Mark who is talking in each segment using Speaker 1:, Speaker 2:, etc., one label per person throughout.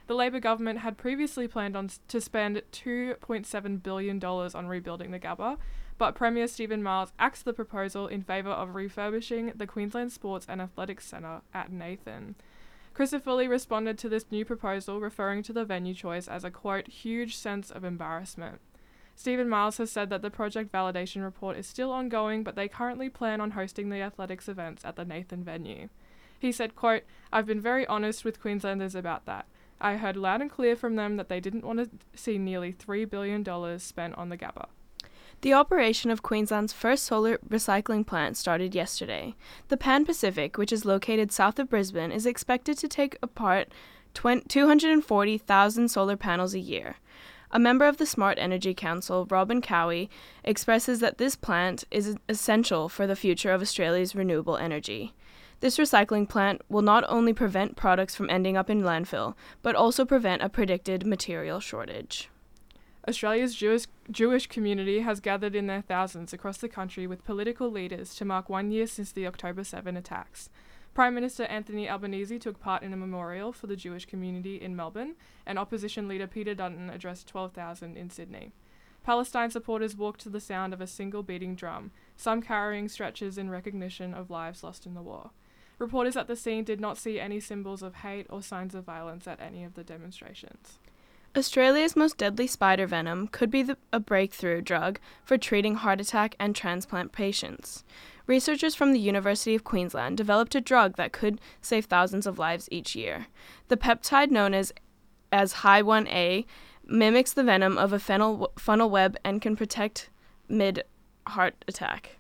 Speaker 1: The Labor government had previously planned to spend $2.7 billion on rebuilding the Gabba, but Premier Stephen Miles axed the proposal in favour of refurbishing the Queensland Sports and Athletics Centre at Nathan. Crisafulli responded to this new proposal, referring to the venue choice as a, quote, huge sense of embarrassment. Stephen Miles has said that the project validation report is still ongoing, but they currently plan on hosting the athletics events at the Nathan venue. He said, quote, I've been very honest with Queenslanders about that. I heard loud and clear from them that they didn't want to see nearly $3 billion spent on the Gabba.
Speaker 2: The operation of Queensland's first solar recycling plant started yesterday. The Pan Pacific, which is located south of Brisbane, is expected to take apart 240,000 solar panels a year. A member of the Smart Energy Council, Robin Cowie, expresses that this plant is essential for the future of Australia's renewable energy. This recycling plant will not only prevent products from ending up in landfill, but also prevent a predicted material shortage.
Speaker 1: Australia's Jewish community has gathered in their thousands across the country with political leaders to mark 1 year since the October 7 attacks. Prime Minister Anthony Albanese took part in a memorial for the Jewish community in Melbourne, and opposition leader Peter Dutton addressed 12,000 in Sydney. Palestine supporters walked to the sound of a single beating drum, some carrying stretchers in recognition of lives lost in the war. Reporters at the scene did not see any symbols of hate or signs of violence at any of the demonstrations.
Speaker 2: Australia's most deadly spider venom could be a breakthrough drug for treating heart attack and transplant patients. Researchers from the University of Queensland developed a drug that could save thousands of lives each year. The peptide known as Hi1A mimics the venom of a funnel web and can protect mid-heart attack.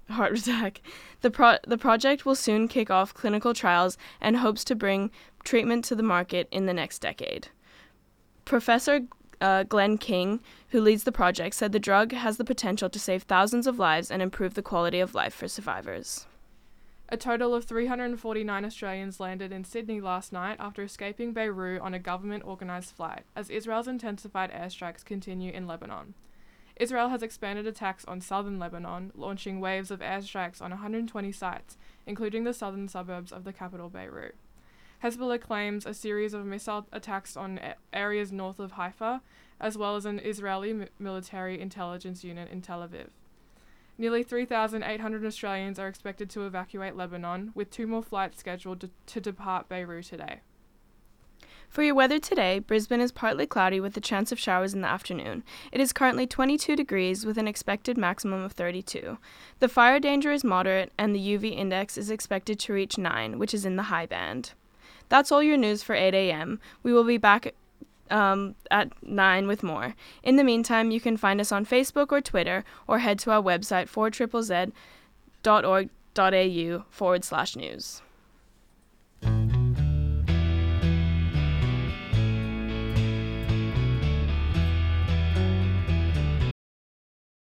Speaker 2: The project will soon kick off clinical trials and hopes to bring treatment to the market in the next decade. Professor Glenn King, who leads the project, said the drug has the potential to save thousands of lives and improve the quality of life for survivors.
Speaker 1: A total of 349 Australians landed in Sydney last night after escaping Beirut on a government-organised flight, as Israel's intensified airstrikes continue in Lebanon. Israel has expanded attacks on southern Lebanon, launching waves of airstrikes on 120 sites, including the southern suburbs of the capital Beirut. Hezbollah claims a series of missile attacks on areas north of Haifa, as well as an Israeli military intelligence unit in Tel Aviv. Nearly 3,800 Australians are expected to evacuate Lebanon, with 2 more flights scheduled to depart Beirut today.
Speaker 2: For your weather today, Brisbane is partly cloudy with a chance of showers in the afternoon. It is currently 22 degrees with an expected maximum of 32. The fire danger is moderate and the UV index is expected to reach 9, which is in the high band. That's all your news for 8 a.m. We will be back at 9 with more. In the meantime, you can find us on Facebook or Twitter or head to our website 4ZZZ.org.au/news.